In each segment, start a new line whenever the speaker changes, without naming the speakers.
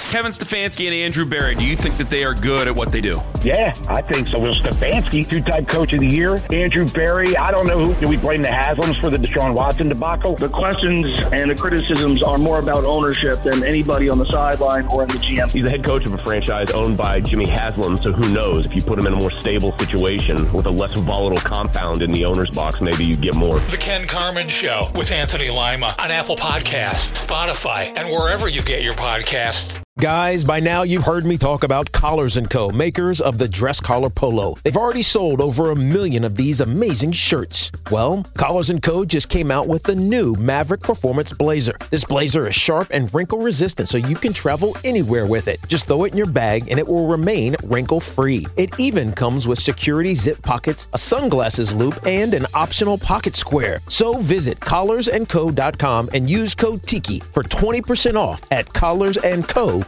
Kevin Stefanski and Andrew Berry, do you think that they are good at what they do?
Yeah, I think so. Will Stefanski, two-time coach of the year. Andrew Berry, I don't know who. Do we blame the Haslams for the Deshaun Watson debacle?
The questions and the criticisms are more about ownership than anybody on the sideline or in the GM.
He's the head coach of a franchise owned by Jimmy Haslam, so who knows? If you put him in a more stable situation with a less volatile compound in the owner's box, maybe you get more.
The Ken Carman Show with Anthony Lima on Apple Podcasts, Spotify, and wherever you get your podcasts.
Guys, by now you've heard me talk about Collars & Co., makers of the Dress Collar Polo. They've already sold over 1 million of these amazing shirts. Well, Collars & Co. just came out with the new Maverick Performance Blazer. This blazer is sharp and wrinkle resistant, so you can travel anywhere with it. Just throw it in your bag and it will remain wrinkle-free. It even comes with security zip pockets, a sunglasses loop, and an optional pocket square. So visit collarsandco.com and use code TIKI for 20% off at collarsandco.com.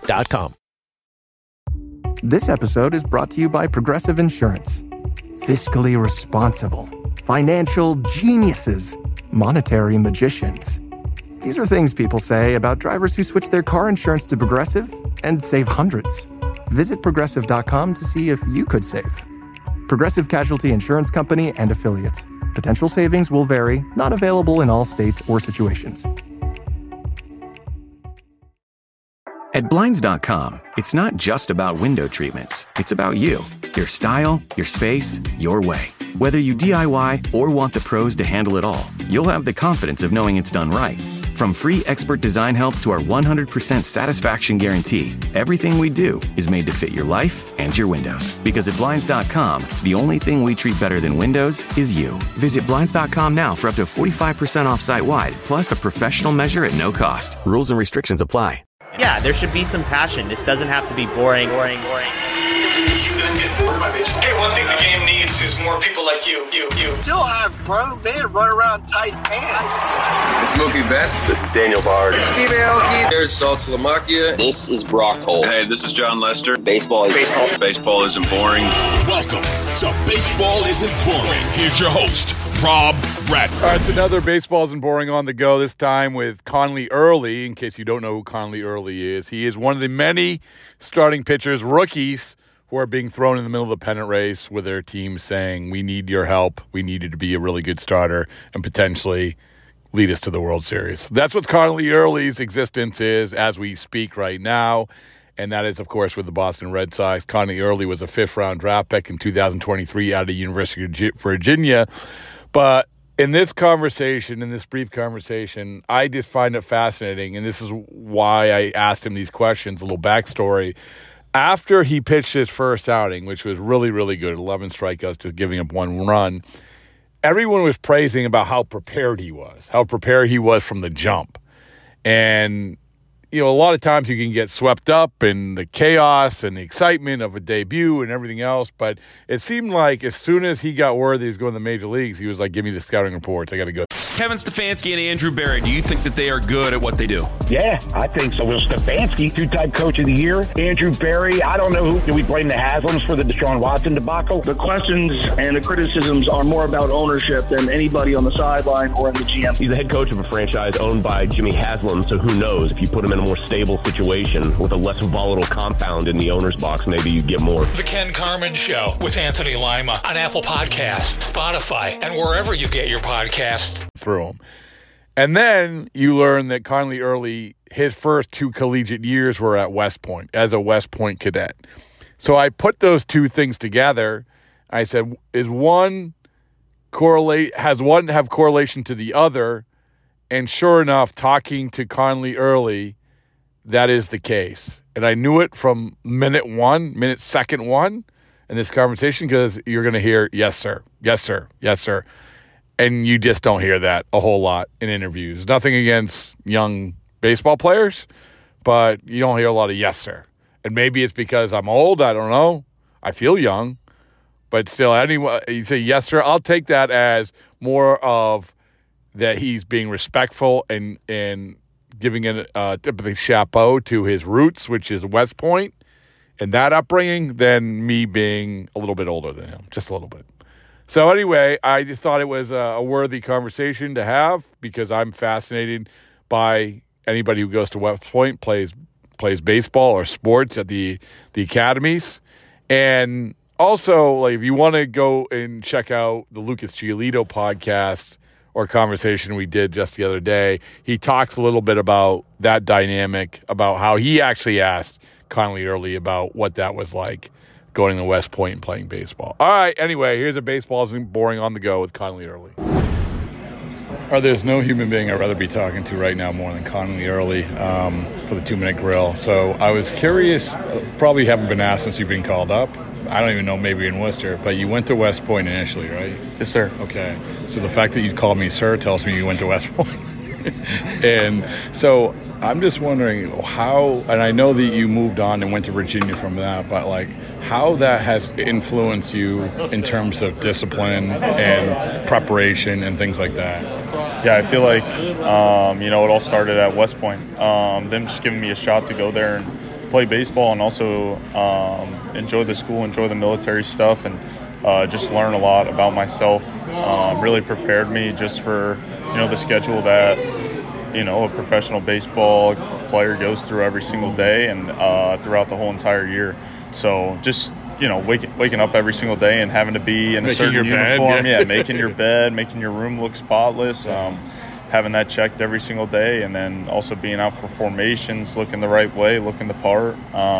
This episode is brought to you by Progressive Insurance. Fiscally responsible, financial geniuses, monetary magicians. These are things people say about drivers who switch their car insurance to Progressive and save hundreds. Visit Progressive.com to see if you could save. Progressive Casualty Insurance Company and Affiliates. Potential savings will vary, not available in all states or situations.
At Blinds.com, it's not just about window treatments. It's about you, your style, your space, your way. Whether you DIY or want the pros to handle it all, you'll have the confidence of knowing it's done right. From free expert design help to our 100% satisfaction guarantee, everything we do is made to fit your life and your windows. Because at Blinds.com, the only thing we treat better than windows is you. Visit Blinds.com now for up to 45% off site-wide, plus a professional measure at no cost. Rules and restrictions apply.
Yeah, there should be some passion. This doesn't have to be boring.
You gonna get bored by baseball? Hey, one thing the game needs is more people like you.
Still have grown men run around tight pants.
Smokey Betts.
This is Daniel Bard.
Steve Aoki. There's Sal Talamacchia.
This is Brock Holt.
Hey, this is John Lester.
Baseball
isn't boring.
Welcome to Baseball Isn't Boring. Here's your host, Rob Bradford.
All right, it's another Baseball Isn't Boring on the go, this time with Conley Early. In case you don't know who Conley Early is, he is one of the many starting pitchers, rookies, who are being thrown in the middle of the pennant race with their team saying, we need your help. We need you to be a really good starter and potentially lead us to the World Series. That's what Conley Early's existence is as we speak right now. And that is, of course, with the Boston Red Sox. Conley Early was a fifth-round draft pick in 2023 out of the University of Virginia. But in this conversation, in this brief conversation, I just find it fascinating. And this is why I asked him these questions, a little backstory. After he pitched his first outing, which was really, really good, 11 strikeouts to giving up one run, everyone was praising about how prepared he was from the jump. And, you know, a lot of times you can get swept up in the chaos and the excitement of a debut and everything else. But it seemed like as soon as he got word that he was going to the major leagues, he was like, give me the scouting reports. I got to go.
Kevin Stefanski and Andrew Berry, do you think that they are good at what they do?
Yeah, I think so. Will Stefanski, two-time coach of the year. Andrew Berry, I don't know who. Do we blame the Haslams for the Deshaun Watson debacle?
The questions and the criticisms are more about ownership than anybody on the sideline or in the GM.
He's the head coach of a franchise owned by Jimmy Haslam, so who knows? If you put him in a more stable situation with a less volatile compound in the owner's box, maybe you get more.
The Ken Carman Show with Anthony Lima on Apple Podcasts, Spotify, and wherever you get your podcasts.
Through him. And then you learn that Conley Early, his first two collegiate years were at West Point as a West Point cadet. So I put those two things together. I said, has one have correlation to the other? And sure enough, talking to Conley Early, that is the case. And I knew it from second one in this conversation, because you're going to hear, yes, sir, yes, sir, yes, sir. And you just don't hear that a whole lot in interviews. Nothing against young baseball players, but you don't hear a lot of yes, sir. And maybe it's because I'm old. I don't know. I feel young. But still, anyway, you say yes, sir. I'll take that as more of that he's being respectful and giving a tip of the chapeau to his roots, which is West Point, and that upbringing, than me being a little bit older than him, just a little bit. So anyway, I just thought it was a worthy conversation to have, because I'm fascinated by anybody who goes to West Point, plays plays baseball or sports at the academies. And also, like, if you want to go and check out the Lucas Giolito podcast or conversation we did just the other day, he talks a little bit about that dynamic, about how he actually asked Connolly Early about what that was like going to West Point and playing baseball. All right, anyway, here's a Baseball Isn't Boring on the go with Connolly Early. There's no human being I'd rather be talking to right now more than Connolly Early for the 2-Minute Grill. So I was curious, probably haven't been asked since you've been called up. I don't even know, maybe in Worcester, but you went to West Point initially, right?
Yes, sir.
Okay. So the fact that you called me sir tells me you went to West Point. And so I'm just wondering how, and I know that you moved on and went to Virginia from that, but like how that has influenced you in terms of discipline and preparation and things like that.
Yeah, I feel like, it all started at West Point. Them just giving me a shot to go there and play baseball and also enjoy the school, enjoy the military stuff, and just learn a lot about myself. Really prepared me just for, the schedule that, a professional baseball player goes through every single day and throughout the whole entire year. So just, waking up every single day and having to be in a certain uniform. Yeah, making your bed, making your room look spotless, having that checked every single day, and then also being out for formations, looking the right way, looking the part.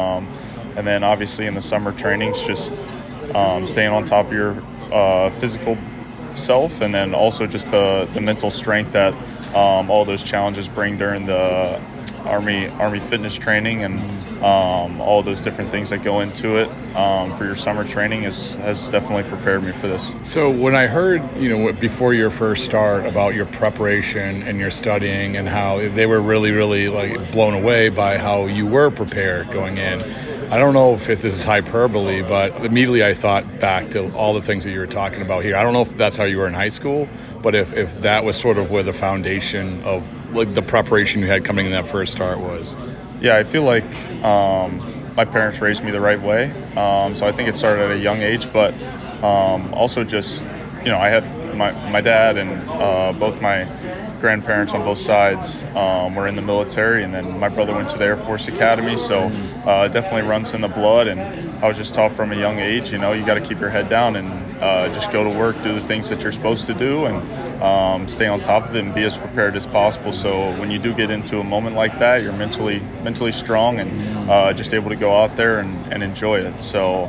And then obviously in the summer trainings, just staying on top of your physical self, and then also just the mental strength that all those challenges bring during the Army fitness training, and all those different things that go into it for your summer training has definitely prepared me for this.
So when I heard, before your first start about your preparation and your studying and how they were really, really like blown away by how you were prepared going in, I don't know if this is hyperbole, but immediately I thought back to all the things that you were talking about here. I don't know if that's how you were in high school, but if that was sort of where the foundation of like the preparation you had coming in that first start was.
Yeah, I feel like my parents raised me the right way. So I think it started at a young age, but also just, I had my dad and both my grandparents on both sides were in the military, and then my brother went to the Air Force Academy, so it definitely runs in the blood. And I was just taught from a young age, you got to keep your head down and just go to work, do the things that you're supposed to do, and stay on top of it and be as prepared as possible. So when you do get into a moment like that, you're mentally strong and just able to go out there and enjoy it. So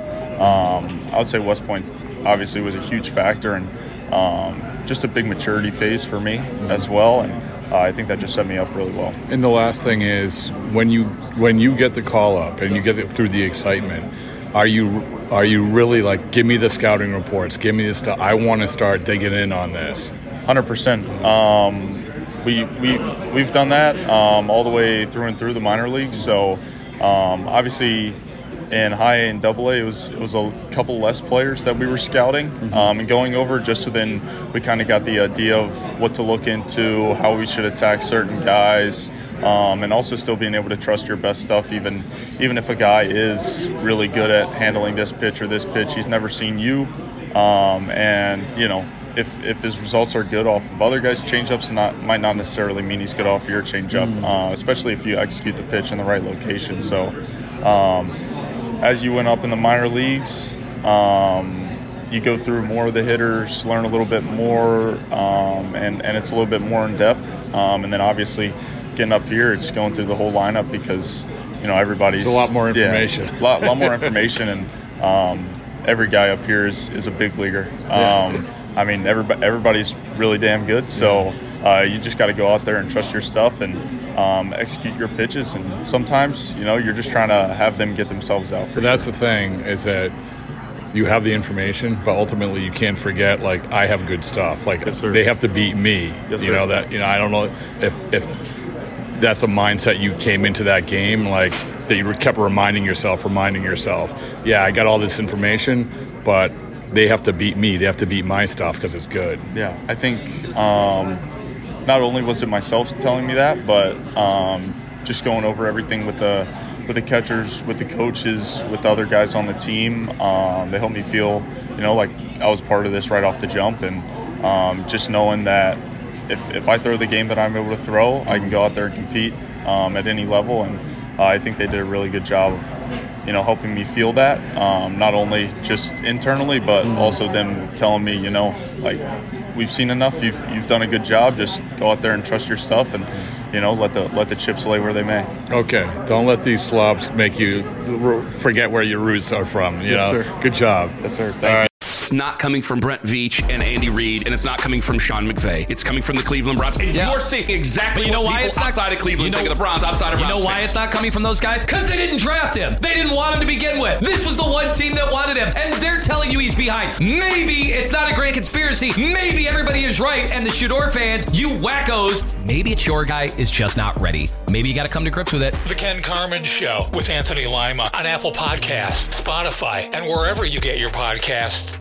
I would say West Point obviously was a huge factor, and just a big maturity phase for me as well, and I think that just set me up really well.
And the last thing is, when you get the call up and you get through the excitement, are you really like, give me the scouting reports, give me the stuff, I want to start digging in on this?
100%. We've done that all the way through and through the minor leagues. So obviously in high A and double A, it was a couple less players that we were scouting and going over, just so then we kind of got the idea of what to look into, how we should attack certain guys, and also still being able to trust your best stuff, even if a guy is really good at handling this pitch or this pitch, he's never seen you, and if his results are good off of other guys' changeups, might not necessarily mean he's good off your changeup, especially if you execute the pitch in the right location. So as you went up in the minor leagues, you go through more of the hitters, learn a little bit more, and it's a little bit more in depth. And then obviously getting up here, it's going through the whole lineup, because everybody's
a lot more information.
Yeah, a lot more information, and every guy up here is a big leaguer. I mean, everybody's really damn good. So you just got to go out there and trust your stuff and execute your pitches. And sometimes, you're just trying to have them get themselves out.
But that's the thing, is that you have the information, but ultimately you can't forget, like, I have good stuff. Like, yes, they have to beat me.
Yes,
I don't know if that's a mindset you came into that game, like, that you kept reminding yourself, yeah, I got all this information, but they have to beat me. They have to beat my stuff because it's good.
Yeah, I think not only was it myself telling me that, but just going over everything with the catchers, with the coaches, with the other guys on the team. They helped me feel, like I was part of this right off the jump, and just knowing that if I throw the game that I'm able to throw, I can go out there and compete at any level, and I think they did a really good job of, helping me feel that, not only just internally, but also them telling me, like, we've seen enough. You've done a good job. Just go out there and trust your stuff, and let the chips lay where they may.
Okay, don't let these slobs make you forget where your roots are from.
Yes, sir.
Good job.
Yes, sir. Thank you.
It's not coming from Brent Veach and Andy Reid, and it's not coming from Sean McVay. It's coming from the Cleveland Browns. And you're seeing exactly what people outside of Cleveland think of the Browns, outside of Browns.
You know why
fans.
it's not coming from those guys? Because they didn't draft him. They didn't want him to begin with. This was the one team that wanted him, and they're telling you he's behind. Maybe it's not a great conspiracy. Maybe everybody is right, and the Shador fans, you wackos, maybe it's your guy is just not ready. Maybe you got to come to grips with it.
The Ken Carman Show with Anthony Lima on Apple Podcasts, Spotify, and wherever you get your podcasts.